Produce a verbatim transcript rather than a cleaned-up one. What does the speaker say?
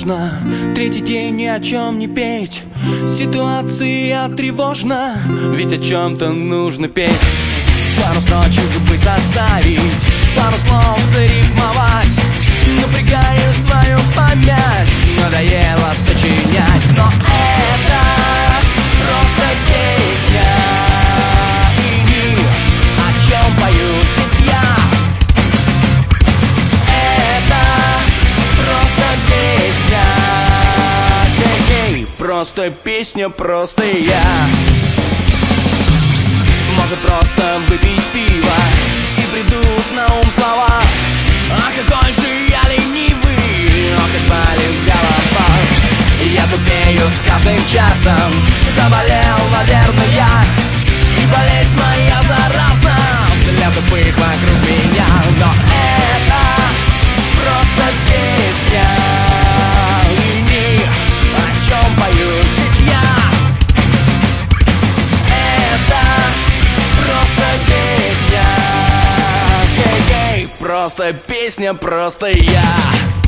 сложно, третий день ни о чем не петь. Ситуация тревожна, ведь о чем-то нужно петь. Пару строчек бы составить, пару слов зарифмовать. Напрягаю свою память, надоело сочинять. Но это просто песня, и ни о чем пою здесь я. Это просто песня, гей-гей, просто песня, просто я. Может просто выпить пиво, и придут на ум слова: а какой же я ленивый, о, как болит голова. Я тупею с каждым часом, заболел, наверное, я. И болезнь моя заразна для тупых вокруг меня. Но это просто песня, и ни о чем пою здесь я. Это просто песня, гей-гей, просто песня, просто я.